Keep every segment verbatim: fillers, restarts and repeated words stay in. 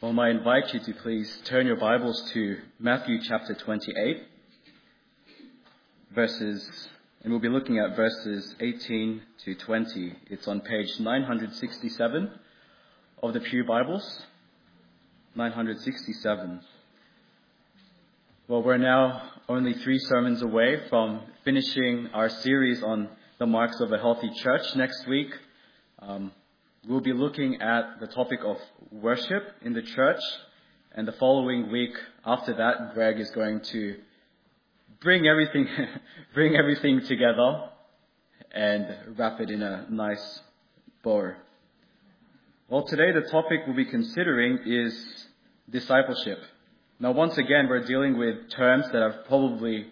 Well, may I invite you to please turn your Bibles to Matthew chapter twenty-eight, verses, and we'll be looking at verses eighteen to twenty. It's on page nine sixty-seven of the Pew Bibles. nine sixty-seven. Well, we're now only three sermons away from finishing our series on the marks of a healthy church. Next week, um, we'll be looking at the topic of worship in the church, and the following week after that, Greg is going to bring everything, bring everything together and wrap it in a nice bow. Well, today the topic we'll be considering is discipleship. Now, once again, we're dealing with terms that have probably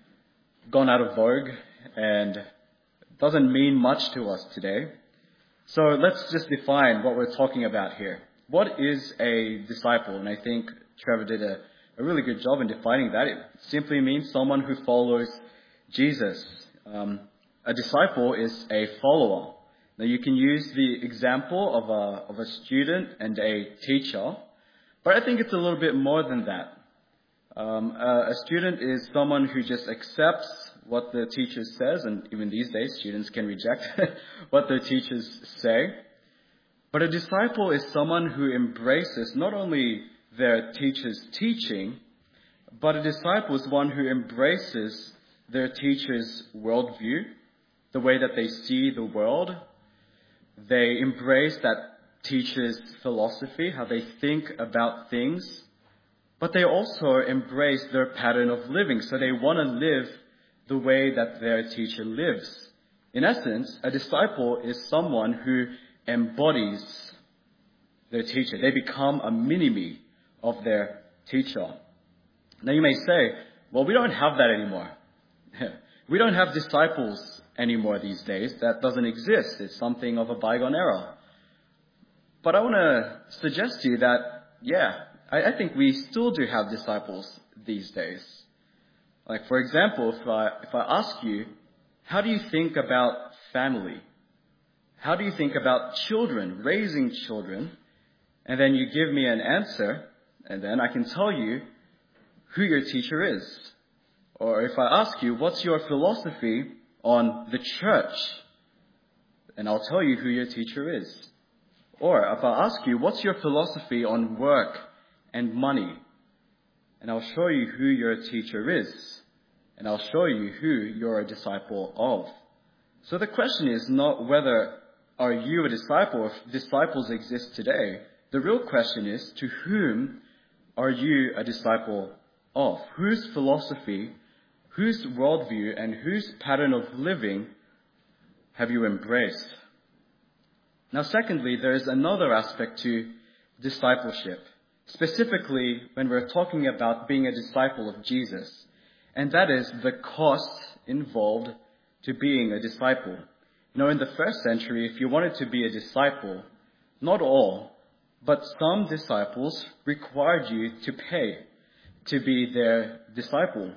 gone out of vogue and doesn't mean much to us today. So let's just define what we're talking about here. What is a disciple? And I think Trevor did a, a really good job in defining that. It simply means someone who follows Jesus. Um, a disciple is a follower. Now, you can use the example of a, of a student and a teacher, but I think it's a little bit more than that. Um, a, a student is someone who just accepts what the teacher says, and even these days, students can reject what their teachers say. But a disciple is someone who embraces not only their teacher's teaching, but a disciple is one who embraces their teacher's worldview, the way that they see the world. They embrace that teacher's philosophy, how they think about things, but they also embrace their pattern of living. So they want to live the way that their teacher lives. In essence, a disciple is someone who embodies their teacher. They become a mini-me of their teacher. Now you may say, well, we don't have that anymore. We don't have disciples anymore these days. That doesn't exist. It's something of a bygone era. But I want to suggest to you that, yeah, I, I think we still do have disciples these days. Like, for example, if I, if I ask you, how do you think about family? How do you think about children, raising children? And then you give me an answer, and then I can tell you who your teacher is. Or if I ask you, what's your philosophy on the church? And I'll tell you who your teacher is. Or if I ask you, what's your philosophy on work and money? And I'll show you who your teacher is. And I'll show you who you're a disciple of. So the question is not whether are you a disciple, if disciples exist today. The real question is, to whom are you a disciple of? Whose philosophy, whose worldview, and whose pattern of living have you embraced? Now, secondly, there is another aspect to discipleship, specifically when we're talking about being a disciple of Jesus. And that is the cost involved to being a disciple. You know, in the first century, if you wanted to be a disciple, not all, but some disciples required you to pay to be their disciple.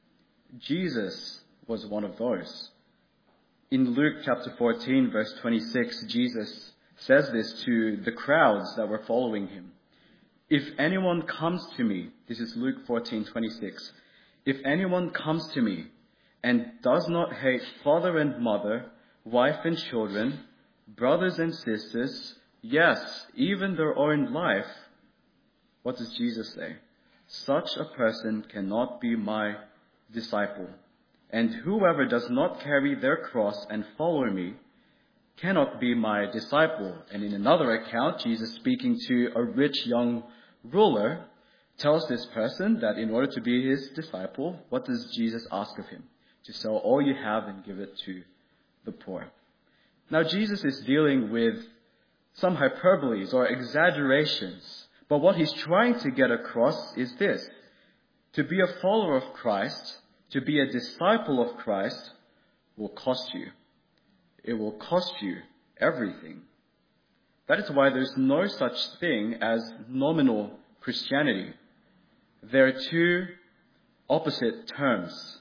Jesus was one of those. In Luke chapter fourteen, verse twenty-six, Jesus says this to the crowds that were following him. If anyone comes to me, this is Luke fourteen twenty-six, if anyone comes to me and does not hate father and mother, wife and children, brothers and sisters, yes, even their own life, what does Jesus say? Such a person cannot be my disciple. And whoever does not carry their cross and follow me cannot be my disciple. And in another account, Jesus, speaking to a rich young ruler, tells this person that in order to be his disciple, what does Jesus ask of him? To sell all you have and give it to the poor. Now, Jesus is dealing with some hyperboles or exaggerations, but what he's trying to get across is this. To be a follower of Christ, to be a disciple of Christ, will cost you. It will cost you everything. That is why there's no such thing as nominal Christianity. There are two opposite terms.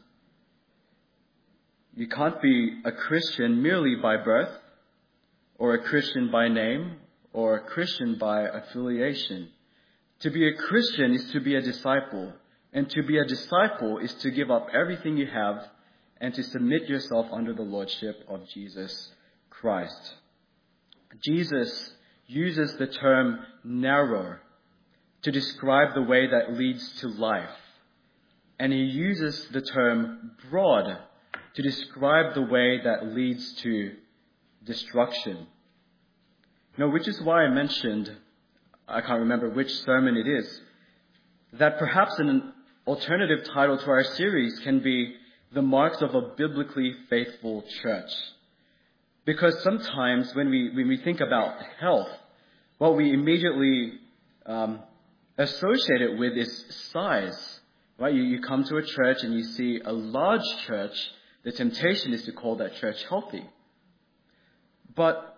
You can't be a Christian merely by birth, or a Christian by name, or a Christian by affiliation. To be a Christian is to be a disciple. And to be a disciple is to give up everything you have and to submit yourself under the lordship of Jesus Christ. Jesus uses the term narrow to describe the way that leads to life. And he uses the term broad to describe the way that leads to destruction. Now, which is why I mentioned, I can't remember which sermon it is, that perhaps an alternative title to our series can be The Marks of a Biblically Faithful Church. Because sometimes when we when we think about health, what we immediately um, associate it with is size. Right? You, you come to a church and you see a large church, the temptation is to call that church healthy. But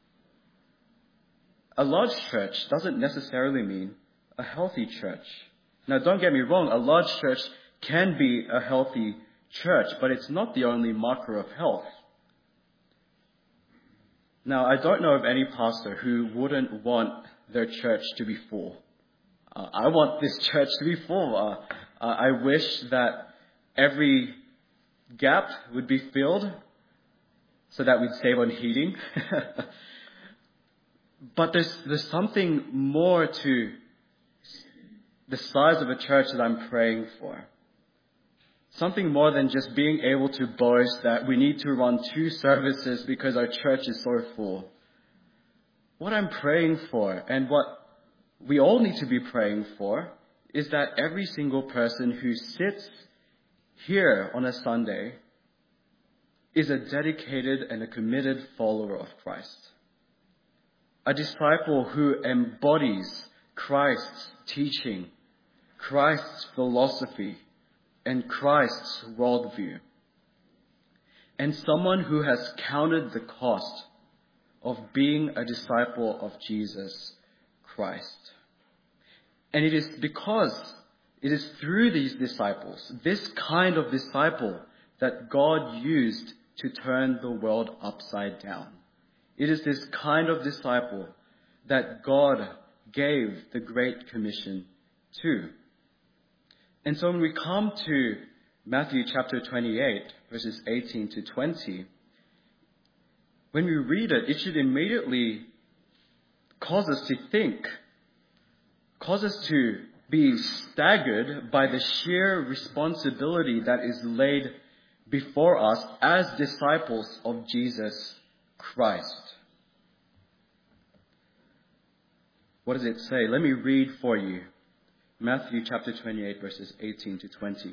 a large church doesn't necessarily mean a healthy church. Now, don't get me wrong, a large church can be a healthy church, but it's not the only marker of health. Now, I don't know of any pastor who wouldn't want their church to be full. Uh, I want this church to be full. Uh, uh, I wish that every gap would be filled so that we'd save on heating. But there's there's something more to the size of a church that I'm praying for. Something more than just being able to boast that we need to run two services because our church is so full. What I'm praying for, and what we all need to be praying for, is that every single person who sits here on a Sunday is a dedicated and a committed follower of Christ. A disciple who embodies Christ's teaching, Christ's philosophy, and Christ's worldview. And someone who has counted the cost of being a disciple of Jesus Christ. And it is because it is through these disciples, this kind of disciple, that God used to turn the world upside down. It is this kind of disciple that God gave the Great Commission to. And so when we come to Matthew chapter twenty-eight, verses eighteen to twenty, when we read it, it should immediately cause us to think, cause us to be staggered by the sheer responsibility that is laid before us as disciples of Jesus Christ. What does it say? Let me read for you. Matthew chapter twenty-eight, verses eighteen to twenty.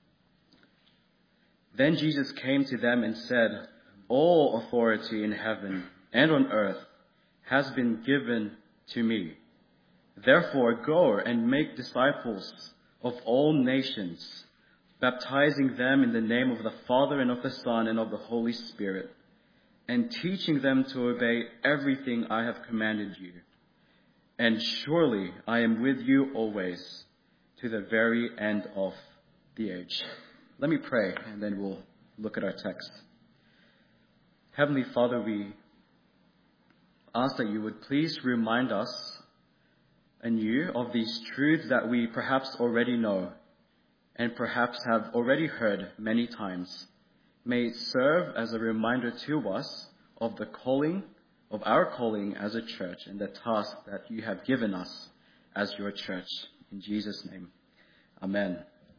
Then Jesus came to them and said, "All authority in heaven and on earth has been given to me. Therefore go and make disciples of all nations, baptizing them in the name of the Father and of the Son and of the Holy Spirit, and teaching them to obey everything I have commanded you. And surely I am with you always, to the very end of the age." Let me pray, and then we'll look at our text. Heavenly Father, we ask that you would please remind us anew of these truths that we perhaps already know and perhaps have already heard many times. May it serve as a reminder to us of the calling, of our calling as a church and the task that you have given us as your church. In Jesus' name, amen.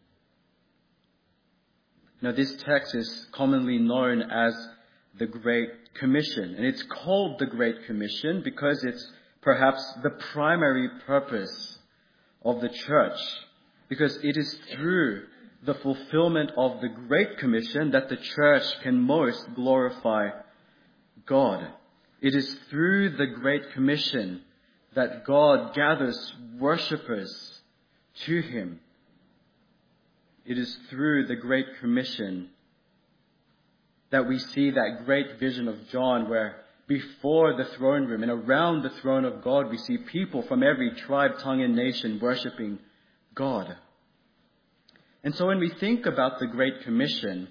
Now, this text is commonly known as the Great Commission, and it's called the Great Commission because it's perhaps the primary purpose of the church, because it is through the fulfillment of the Great Commission that the church can most glorify God. It is through the Great Commission that God gathers worshippers to him. It is through the Great Commission that we see that great vision of John where before the throne room and around the throne of God, we see people from every tribe, tongue, and nation worshiping God. And so when we think about the Great Commission,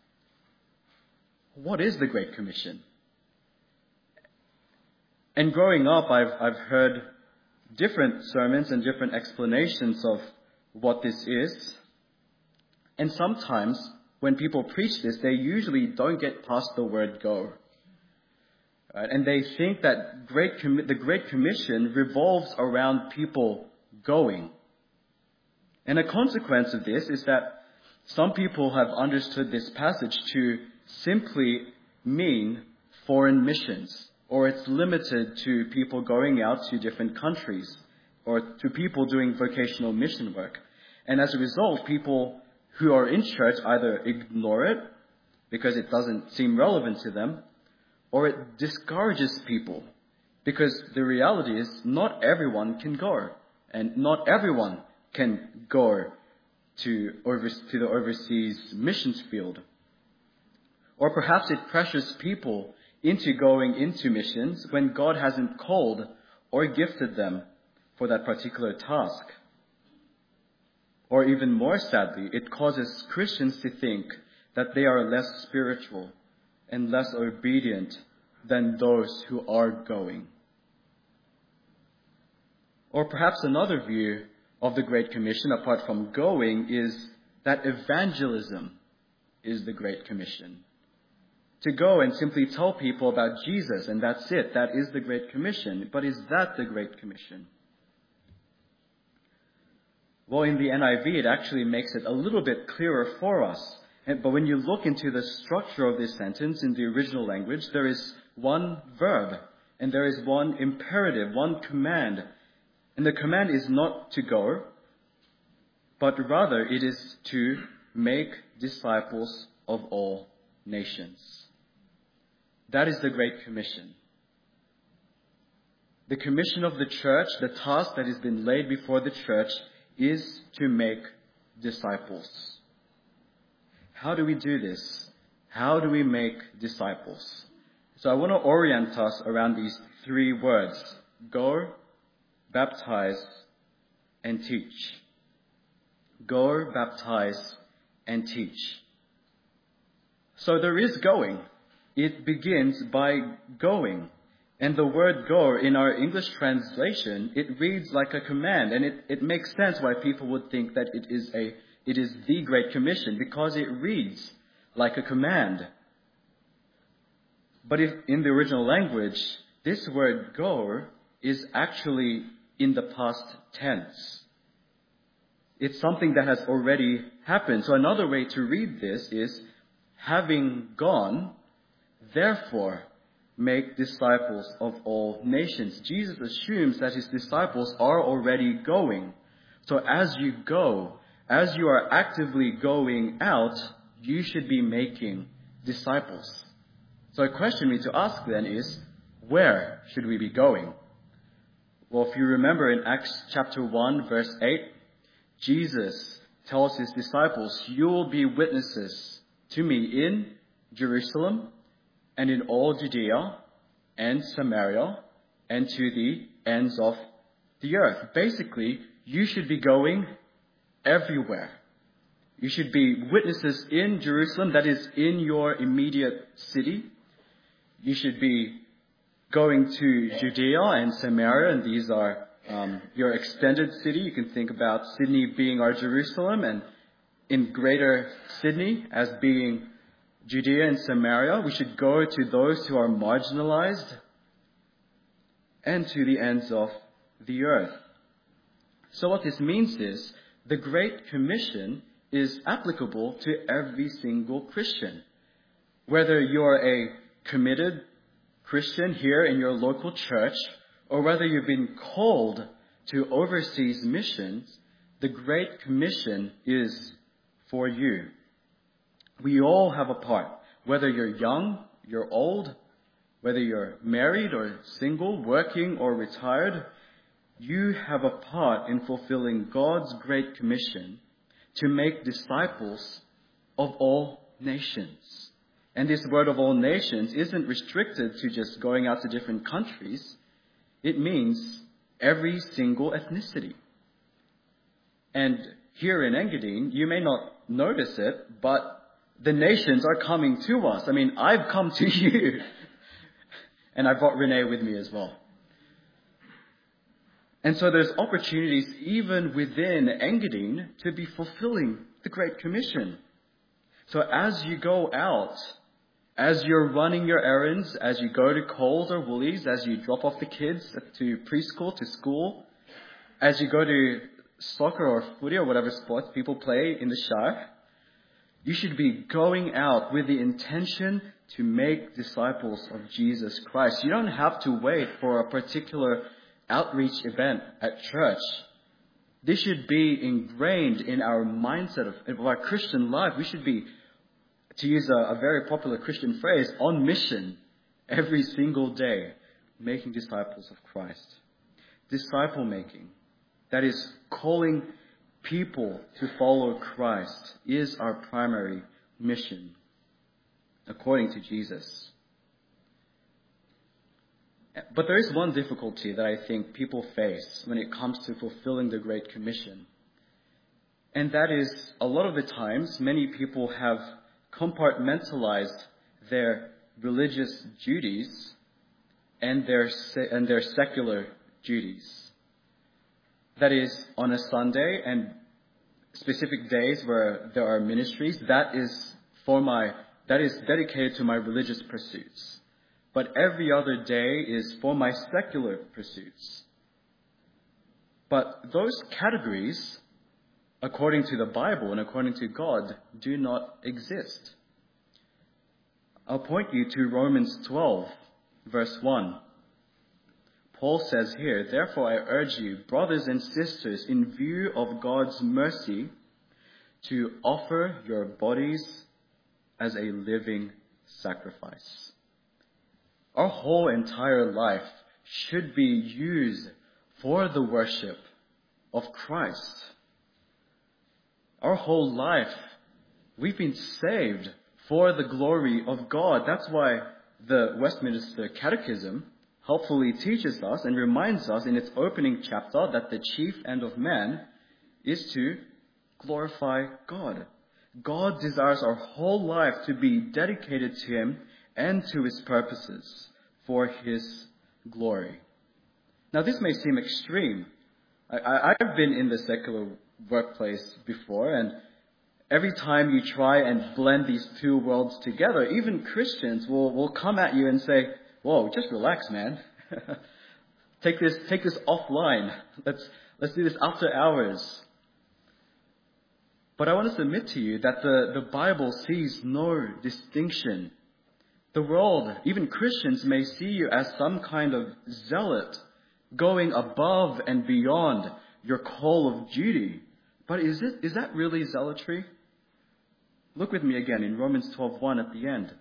what is the Great Commission? And growing up, I've, I've heard different sermons and different explanations of what this is. And sometimes when people preach this, they usually don't get past the word go. Right? And they think that great Com- the Great Commission revolves around people going. And a consequence of this is that some people have understood this passage to simply mean foreign missions, or it's limited to people going out to different countries, or to people doing vocational mission work. And as a result, people who are in church either ignore it because it doesn't seem relevant to them, or it discourages people because the reality is not everyone can go, and not everyone can go to, over, to the overseas missions field. Or perhaps it pressures people into going into missions when God hasn't called or gifted them for that particular task. Or even more sadly, it causes Christians to think that they are less spiritual and less obedient than those who are going. Or perhaps another view of the Great Commission, apart from going, is that evangelism is the Great Commission. To go and simply tell people about Jesus, and that's it. That is the Great Commission. But is that the Great Commission? Well, in the N I V, it actually makes it a little bit clearer for us. But when you look into the structure of this sentence in the original language, there is one verb, and there is one imperative, one command. And the command is not to go, but rather it is to make disciples of all nations. That is the Great Commission. The commission of the church, the task that has been laid before the church, is to make disciples. How do we do this? How do we make disciples? So I want to orient us around these three words: go, baptize, and teach. Go, baptize, and teach. So there is going. It begins by going. And the word go in our English translation, it reads like a command. And it, it makes sense why people would think that it is a it is the Great Commission, because it reads like a command. But if in the original language, this word go is actually in the past tense. It's something that has already happened. So another way to read this is, having gone, therefore make disciples of all nations. Jesus assumes that his disciples are already going. So as you go, as you are actively going out, you should be making disciples. So a question we need to ask then is, where should we be going? Well, if you remember in Acts chapter one, verse eight, Jesus tells his disciples, "You will be witnesses to me in Jerusalem and in all Judea and Samaria and to the ends of the earth." Basically, you should be going everywhere. You should be witnesses in Jerusalem, that is in your immediate city. You should be going to Judea and Samaria, and these are um, your extended city. You can think about Sydney being our Jerusalem, and in Greater Sydney as being Judea and Samaria. We should go to those who are marginalized and to the ends of the earth. So what this means is, the Great Commission is applicable to every single Christian. Whether you're a committed Christian here in your local church, or whether you've been called to overseas missions, the Great Commission is for you. We all have a part. Whether you're young, you're old, whether you're married or single, working or retired, you have a part in fulfilling God's Great Commission to make disciples of all nations. And this word of all nations isn't restricted to just going out to different countries. It means every single ethnicity. And here in Engadine, you may not notice it, but the nations are coming to us. I mean, I've come to you. And I brought Renee with me as well. And so there's opportunities even within Engadine to be fulfilling the Great Commission. So as you go out, as you're running your errands, as you go to Coles or Woolies, as you drop off the kids to preschool, to school, as you go to soccer or footy or whatever sports people play in the Shire, you should be going out with the intention to make disciples of Jesus Christ. You don't have to wait for a particular outreach event at church. This should be ingrained in our mindset of, of our Christian life. We should be, to use a, a very popular Christian phrase, on mission every single day, making disciples of Christ. Disciple making, that is, calling people to follow Christ, is our primary mission, according to Jesus. But there is one difficulty that I think people face when it comes to fulfilling the Great Commission. And that is, a lot of the times, many people have compartmentalized their religious duties and their and their secular duties. That is, on a Sunday and specific days where there are ministries, that is for my that is dedicated to my religious pursuits. But every other day is for my secular pursuits. But those categories, according to the Bible and according to God, do not exist. I'll point you to Romans twelve, verse one. Paul says here, "Therefore I urge you, brothers and sisters, in view of God's mercy, to offer your bodies as a living sacrifice." Our whole entire life should be used for the worship of Christ. Our whole life, we've been saved for the glory of God. That's why the Westminster Catechism helpfully teaches us and reminds us in its opening chapter that the chief end of man is to glorify God. God desires our whole life to be dedicated to Him and to His purposes for His glory. Now, this may seem extreme. I, I, I've been in the secular workplace before, and every time you try and blend these two worlds together, even Christians will, will come at you and say, "Whoa, just relax, man. take this, take this offline. Let's, let's do this after hours." But I want to submit to you that the, the Bible sees no distinction. The world, even Christians, may see you as some kind of zealot, going above and beyond your call of duty. But is it, is that really zealotry? Look with me again in Romans twelve one at the end.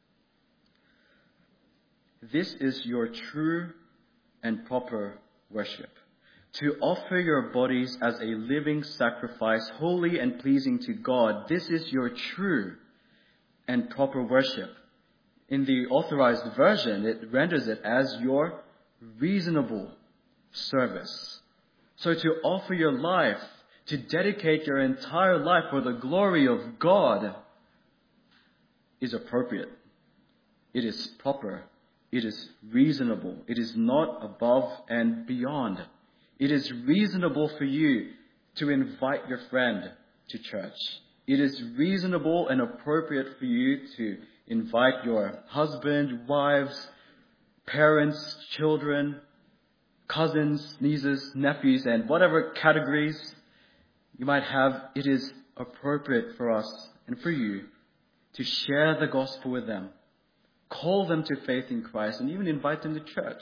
"This is your true and proper worship, to offer your bodies as a living sacrifice, holy and pleasing to God. This is your true and proper worship." In the Authorized Version, it renders it as your reasonable service. So to offer your life, to dedicate your entire life for the glory of God, is appropriate. It is proper. It is reasonable. It is not above and beyond. It is reasonable for you to invite your friend to church. It is reasonable and appropriate for you to invite your husband, wives, parents, children, cousins, nieces, nephews, and whatever categories you might have. It is appropriate for us and for you to share the gospel with them, call them to faith in Christ, and even invite them to church.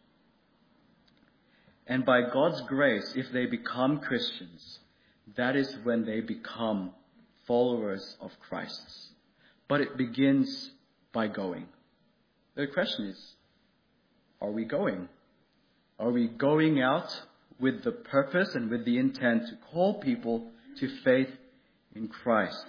And by God's grace, if they become Christians, that is when they become followers of Christ. But it begins by going. The question is, are we going? Are we going out with the purpose and with the intent to call people to faith in Christ?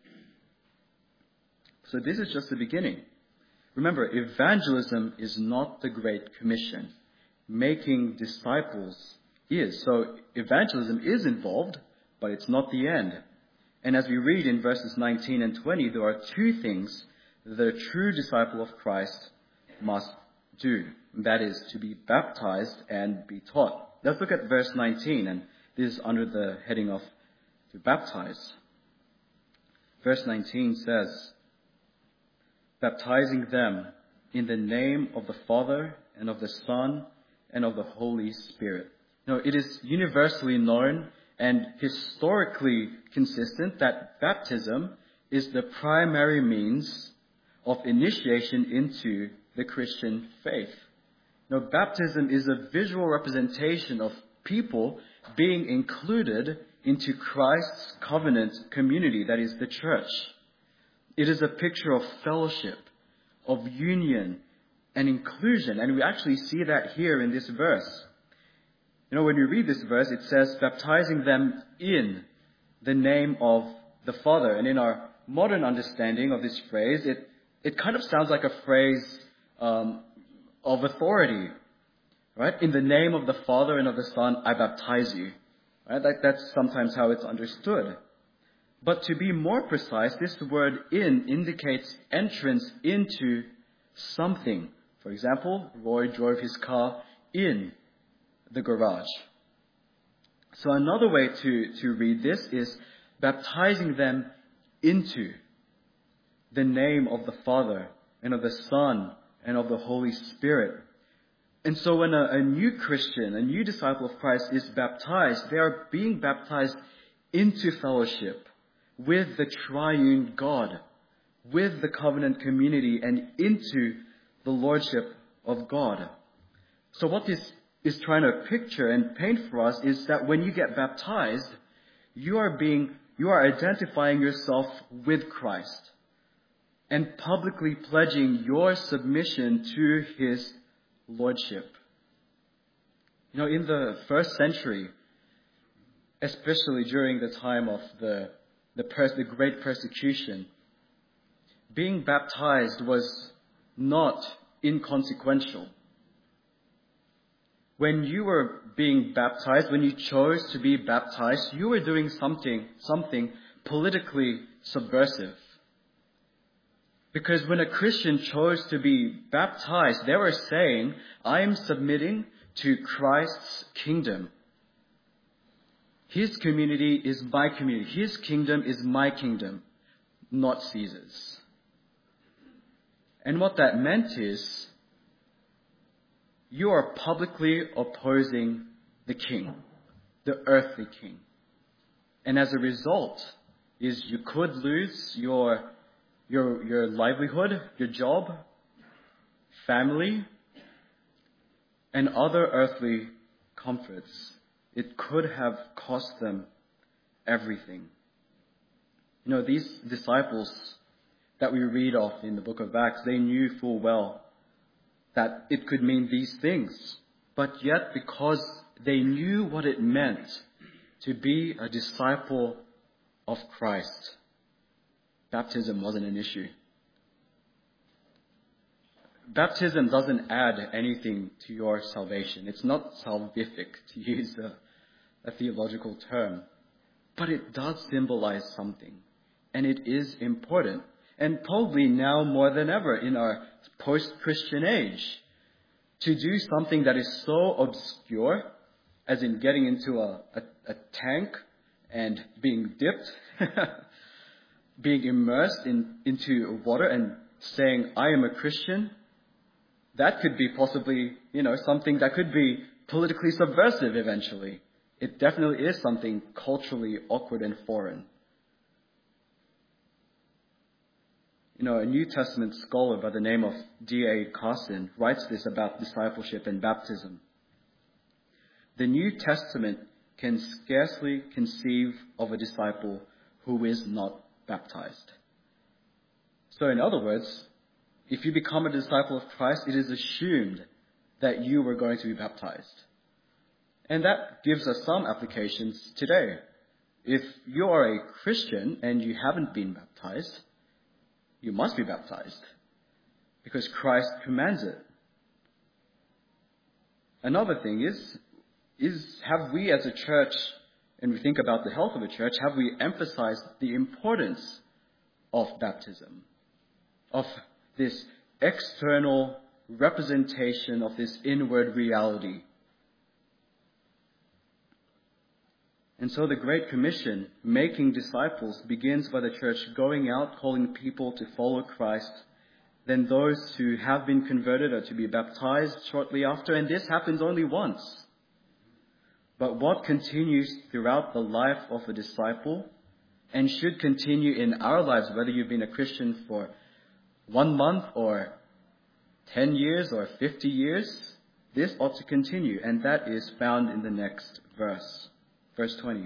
So this is just the beginning. Remember, evangelism is not the Great Commission. Making disciples is. So evangelism is involved, but it's not the end. And as we read in verses nineteen and twenty, there are two things the true disciple of Christ must do. That is, to be baptized and be taught. Let's look at verse nineteen, and this is under the heading of to baptize. Verse nineteen says, baptizing them in the name of the Father and of the Son and of the Holy Spirit. Now, it is universally known and historically consistent that baptism is the primary means of initiation into the Christian faith. Now, baptism is a visual representation of people being included into Christ's covenant community, that is the church. It is a picture of fellowship, of union and inclusion, and we actually see that here in this verse. You know, when you read this verse, it says, baptizing them in the name of the Father. And in our modern understanding of this phrase, it, it kind of sounds like a phrase um, of authority, right? In the name of the Father and of the Son, I baptize you. Right? That, that's sometimes how it's understood. But to be more precise, this word in indicates entrance into something. For example, Roy drove his car in the garage. So another way to, to read this is baptizing them into the name of the Father and of the Son and of the Holy Spirit. And so when a, a new Christian, a new disciple of Christ is baptized, they are being baptized into fellowship with the triune God, with the covenant community, and into the lordship of God. So what this is trying to picture and paint for us is that when you get baptized, you are being, you are identifying yourself with Christ and publicly pledging your submission to His lordship. You know, in the first century, especially during the time of the the, pers- the great persecution, being baptized was not inconsequential. When you were being baptized, when you chose to be baptized, you were doing something, something politically subversive. Because when a Christian chose to be baptized, they were saying, I am submitting to Christ's kingdom. His community is my community. His kingdom is my kingdom, not Caesar's. And what that meant is, you are publicly opposing the king, the earthly king. And as a result, is you could lose your, your, your livelihood, your job, family, and other earthly comforts. It could have cost them everything. You know, these disciples that we read of in the book of Acts, they knew full well that it could mean these things. But yet, because they knew what it meant to be a disciple of Christ, baptism wasn't an issue. Baptism doesn't add anything to your salvation. It's not salvific, to use a, a theological term. But it does symbolize something. And it is important. And probably now more than ever in our post-Christian age, to do something that is so obscure, as in getting into a, a, a tank and being dipped, being immersed in, into water and saying, I am a Christian, that could be possibly, you know, something that could be politically subversive eventually. It definitely is something culturally awkward and foreign. You know, a New Testament scholar by the name of D A Carson writes this about discipleship and baptism. The New Testament can scarcely conceive of a disciple who is not baptized. So in other words, if you become a disciple of Christ, it is assumed that you were going to be baptized. And that gives us some applications today. If you are a Christian and you haven't been baptized, you must be baptized because Christ commands it. Another thing is, is have we as a church, and we think about the health of a church, have we emphasized the importance of baptism, of this external representation of this inward reality? And so the Great Commission, making disciples, begins by the church going out, calling people to follow Christ. Then those who have been converted are to be baptized shortly after, and this happens only once. But what continues throughout the life of a disciple, and should continue in our lives, whether you've been a Christian for one month or ten years or fifty years, this ought to continue, and that is found in the next verse. Verse twenty.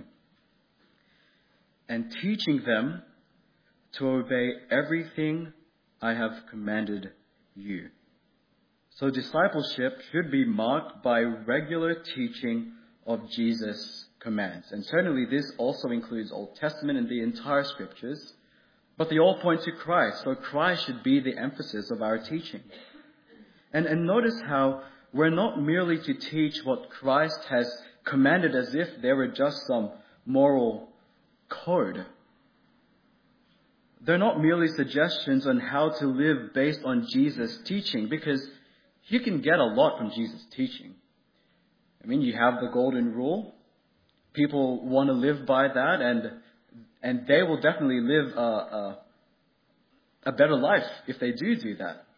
And teaching them to obey everything I have commanded you. So discipleship should be marked by regular teaching of Jesus' commands. And certainly this also includes Old Testament and the entire scriptures, but they all point to Christ. So Christ should be the emphasis of our teaching. And, and notice how we're not merely to teach what Christ has commanded as if they were just some moral code. They're not merely suggestions on how to live based on Jesus' teaching, because you can get a lot from Jesus' teaching. I mean, you have the golden rule. People want to live by that, and and they will definitely live a, a, a better life if they do do that.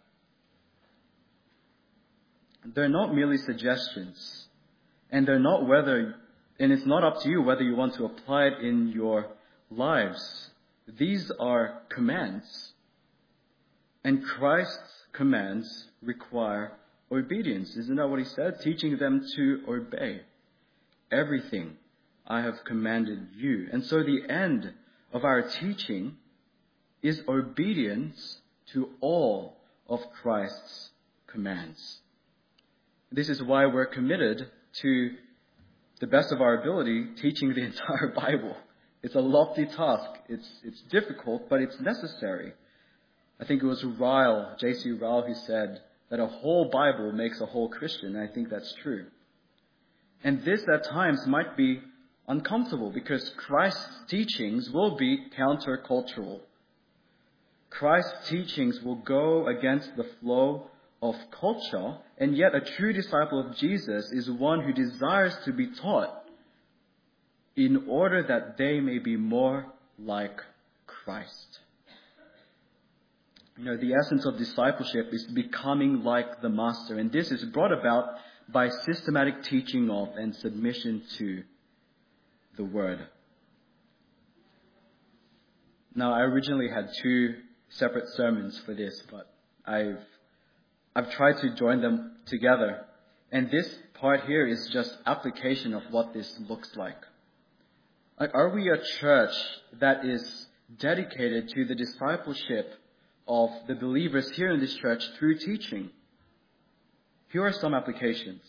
They're not merely suggestions. And they're not whether, and it's not up to you whether you want to apply it in your lives. These are commands. And Christ's commands require obedience. Isn't that what he said? Teaching them to obey everything I have commanded you. And so the end of our teaching is obedience to all of Christ's commands. This is why we're committed to the best of our ability, teaching the entire Bible. It's a lofty task. It's it's difficult, but it's necessary. I think it was Ryle, J C Ryle, who said that a whole Bible makes a whole Christian, and I think that's true. And this at times might be uncomfortable because Christ's teachings will be countercultural. Christ's teachings will go against the flow of culture, and yet a true disciple of Jesus is one who desires to be taught in order that they may be more like Christ. You know, the essence of discipleship is becoming like the Master, and this is brought about by systematic teaching of and submission to the Word. Now, I originally had two separate sermons for this, but I've I've tried to join them together. And this part here is just application of what this looks like. Like, are we a church that is dedicated to the discipleship of the believers here in this church through teaching? Here are some applications.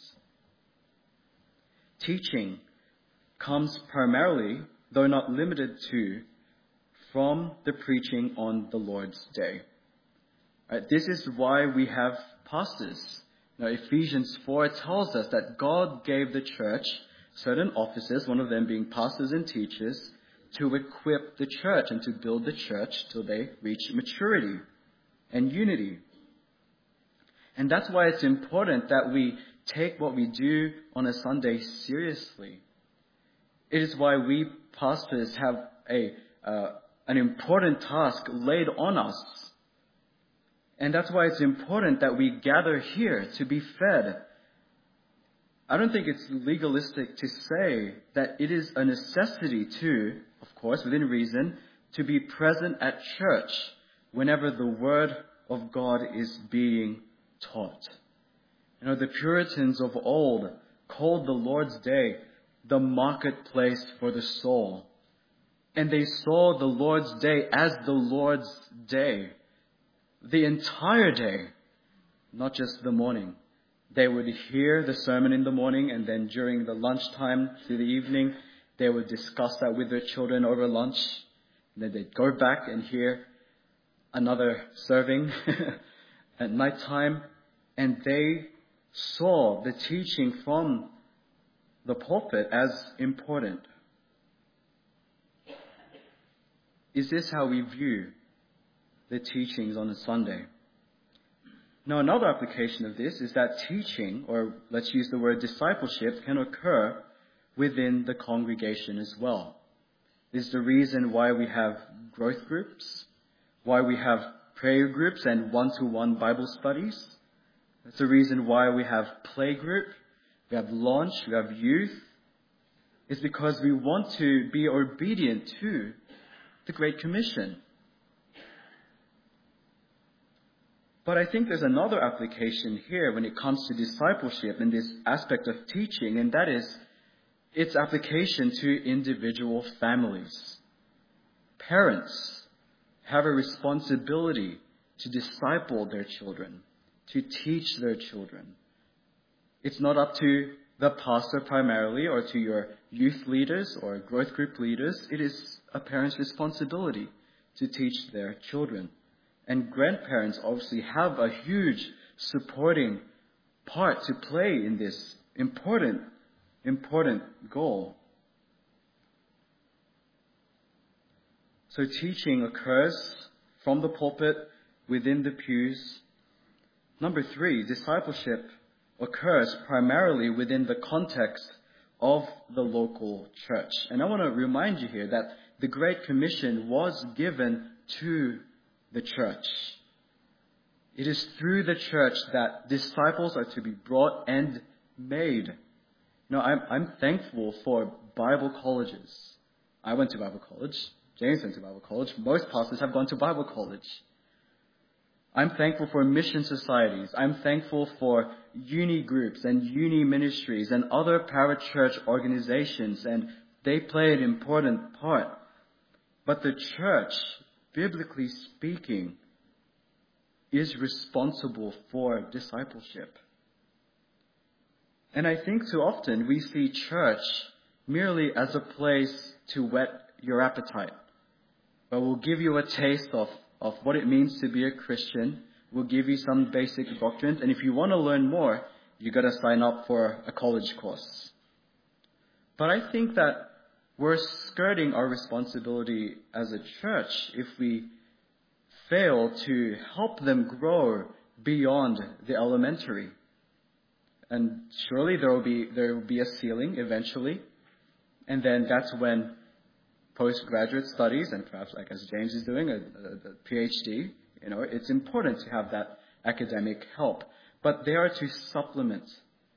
Teaching comes primarily, though not limited to, from the preaching on the Lord's Day. Right, this is why we have pastors. Now, Ephesians four tells us that God gave the church certain offices, one of them being pastors and teachers, to equip the church and to build the church till they reach maturity and unity. And that's why it's important that we take what we do on a Sunday seriously. It is why we pastors have a uh, an important task laid on us. And that's why it's important that we gather here to be fed. I don't think it's legalistic to say that it is a necessity to, of course, within reason, to be present at church whenever the Word of God is being taught. You know, the Puritans of old called the Lord's Day the marketplace for the soul. And they saw the Lord's Day as the Lord's Day. The entire day, not just the morning. They would hear the sermon in the morning, and then during the lunchtime through the evening, they would discuss that with their children over lunch. And then they'd go back and hear another serving at nighttime. And they saw the teaching from the pulpit as important. Is this how we view the teachings on a Sunday? Now, another application of this is that teaching, or let's use the word discipleship, can occur within the congregation as well. This is the reason why we have growth groups, why we have prayer groups and one-to-one Bible studies. That's the reason why we have play group, we have launch, we have youth. It's because we want to be obedient to the Great Commission. But I think there's another application here when it comes to discipleship in this aspect of teaching, and that is its application to individual families. Parents have a responsibility to disciple their children, to teach their children. It's not up to the pastor primarily or to your youth leaders or growth group leaders. It is a parent's responsibility to teach their children. And grandparents obviously have a huge supporting part to play in this important, important goal. So teaching occurs from the pulpit, within the pews. Number three, discipleship occurs primarily within the context of the local church. And I want to remind you here that the Great Commission was given to the church. It is through the church that disciples are to be brought and made. Now, I'm, I'm thankful for Bible colleges. I went to Bible college. James went to Bible college. Most pastors have gone to Bible college. I'm thankful for mission societies. I'm thankful for uni groups and uni ministries and other parachurch organizations, and they play an important part. But the church, biblically speaking, is responsible for discipleship. And I think too often we see church merely as a place to whet your appetite. But we'll give you a taste of, of what it means to be a Christian. We'll give you some basic doctrines. And if you want to learn more, you've got to sign up for a college course. But I think that we're skirting our responsibility as a church if we fail to help them grow beyond the elementary. And surely there will be there will be a ceiling eventually. And then that's when postgraduate studies, and perhaps like as James is doing, a, a, a PhD, you know, it's important to have that academic help. But they are to supplement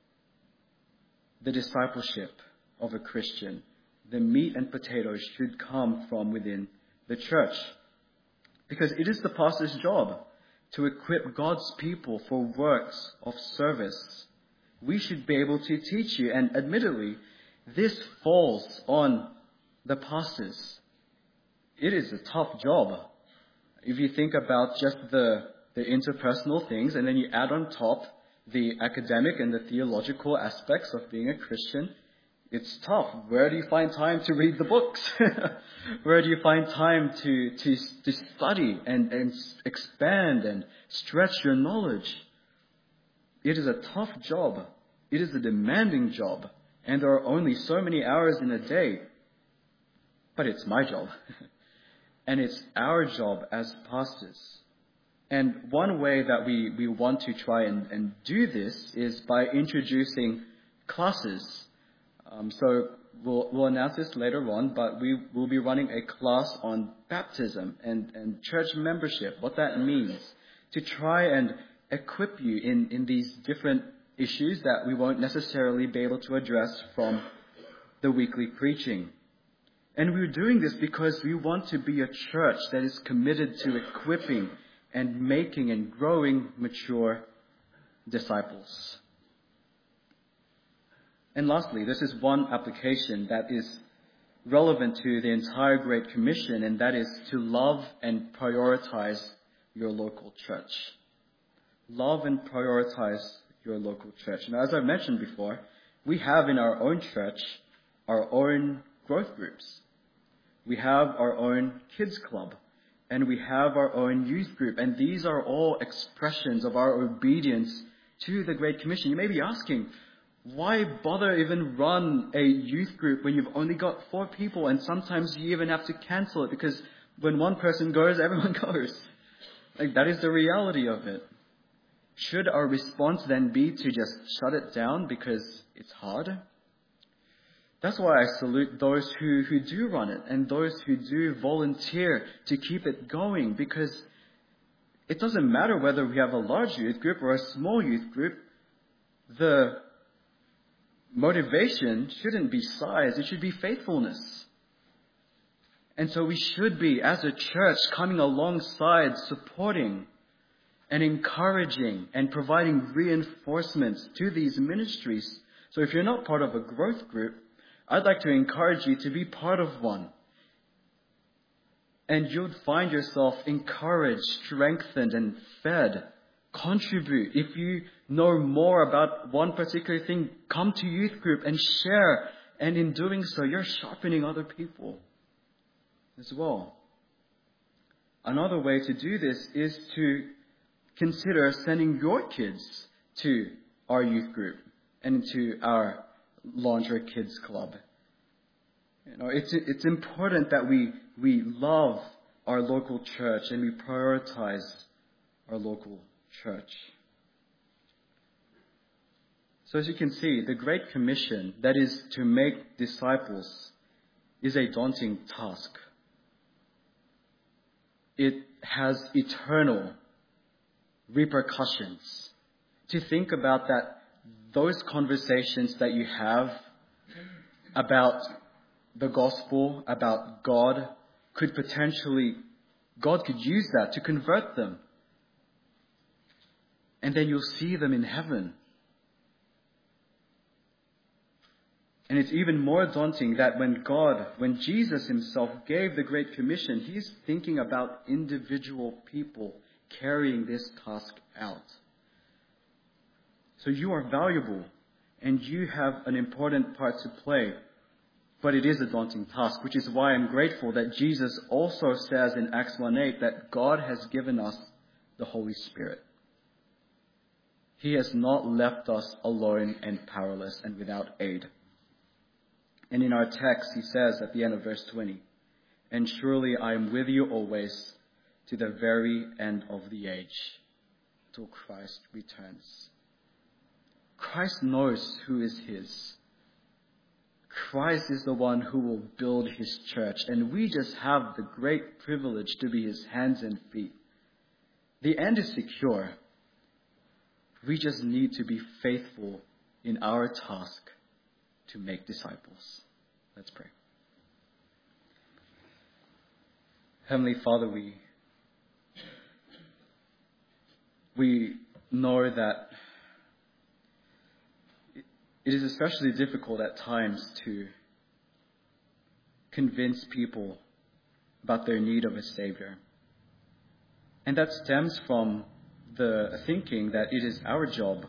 the discipleship of a Christian. The meat and potatoes should come from within the church. Because it is the pastor's job to equip God's people for works of service. We should be able to teach you, and admittedly, this falls on the pastors. It is a tough job. If you think about just the, the interpersonal things, and then you add on top the academic and the theological aspects of being a Christian, it's tough. Where do you find time to read the books? Where do you find time to, to, to study and, and expand and stretch your knowledge? It is a tough job. It is a demanding job. And there are only so many hours in a day. But it's my job. And it's our job as pastors. And one way that we, we want to try and, and do this is by introducing classes. Um, so we'll, we'll announce this later on, but we will be running a class on baptism and, and church membership, what that means, to try and equip you in, in these different issues that we won't necessarily be able to address from the weekly preaching. And we're doing this because we want to be a church that is committed to equipping and making and growing mature disciples. And lastly, this is one application that is relevant to the entire Great Commission, and that is to love and prioritize your local church. Love and prioritize your local church. Now, as I mentioned before, we have in our own church our own growth groups. We have our own kids club, and we have our own youth group, and these are all expressions of our obedience to the Great Commission. You may be asking, why bother even run a youth group when you've only got four people, and sometimes you even have to cancel it because when one person goes, everyone goes. Like, that is the reality of it. Should our response then be to just shut it down because it's hard? That's why I salute those who, who do run it and those who do volunteer to keep it going, because it doesn't matter whether we have a large youth group or a small youth group. The motivation shouldn't be size, it should be faithfulness. And so we should be, as a church, coming alongside, supporting and encouraging and providing reinforcements to these ministries. So if you're not part of a growth group, I'd like to encourage you to be part of one. And you'd find yourself encouraged, strengthened, and fed. Contribute. If you know more about one particular thing, come to youth group and share. And in doing so, you're sharpening other people as well. Another way to do this is to consider sending your kids to our youth group and to our Launcher Kids Club. You know, it's it's important that we we love our local church and we prioritize our local church. So as you can see, the Great Commission, that is to make disciples, is a daunting task. It has eternal repercussions. To think about that, those conversations that you have about the gospel, about God, could potentially, God could use that to convert them. And then you'll see them in heaven. And it's even more daunting that when God, when Jesus himself gave the Great Commission, he's thinking about individual people carrying this task out. So you are valuable and you have an important part to play. But it is a daunting task, which is why I'm grateful that Jesus also says in Acts one eight that God has given us the Holy Spirit. He has not left us alone and powerless and without aid. And in our text, he says at the end of verse twenty, "And surely I am with you always to the very end of the age, till Christ returns." Christ knows who is his. Christ is the one who will build his church, and we just have the great privilege to be his hands and feet. The end is secure. We just need to be faithful in our task to make disciples. Let's pray. Heavenly Father, we we know that it is especially difficult at times to convince people about their need of a Savior. And that stems from the thinking that it is our job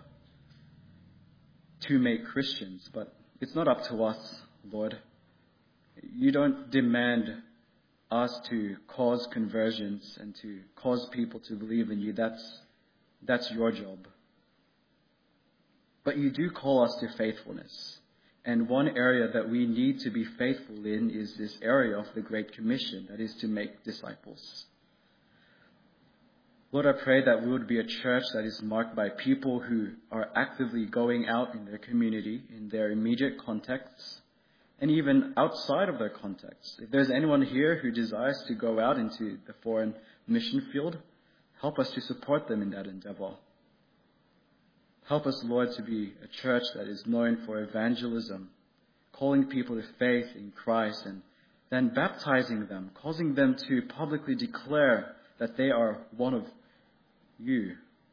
to make Christians, but it's not up to us, Lord. You don't demand us to cause conversions and to cause people to believe in you. That's, that's your job. But you do call us to faithfulness. And one area that we need to be faithful in is this area of the Great Commission, that is to make disciples. Lord, I pray that we would be a church that is marked by people who are actively going out in their community, in their immediate contexts, and even outside of their contexts. If there's anyone here who desires to go out into the foreign mission field, help us to support them in that endeavor. Help us, Lord, to be a church that is known for evangelism, calling people to faith in Christ and then baptizing them, causing them to publicly declare that they are one of you.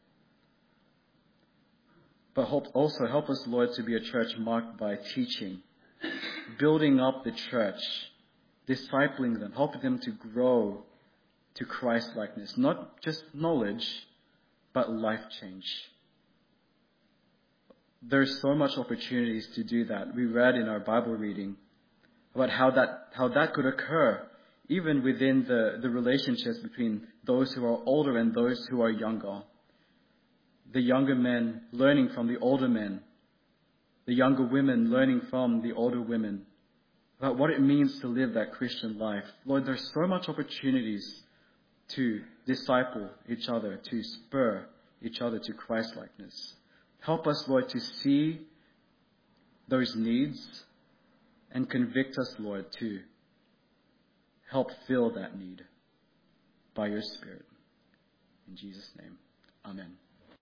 But help, also help us, Lord, to be a church marked by teaching, building up the church, discipling them, helping them to grow to Christ-likeness, not just knowledge, but life change. There's so much opportunities to do that. We read in our Bible reading about how that how that could occur, even within the, the relationships between those who are older and those who are younger. The younger men learning from the older men. The younger women learning from the older women about what it means to live that Christian life. Lord, there's so much opportunities to disciple each other, to spur each other to Christ-likeness. Help us, Lord, to see those needs and convict us, Lord, to help fill that need by your Spirit. In Jesus' name, amen.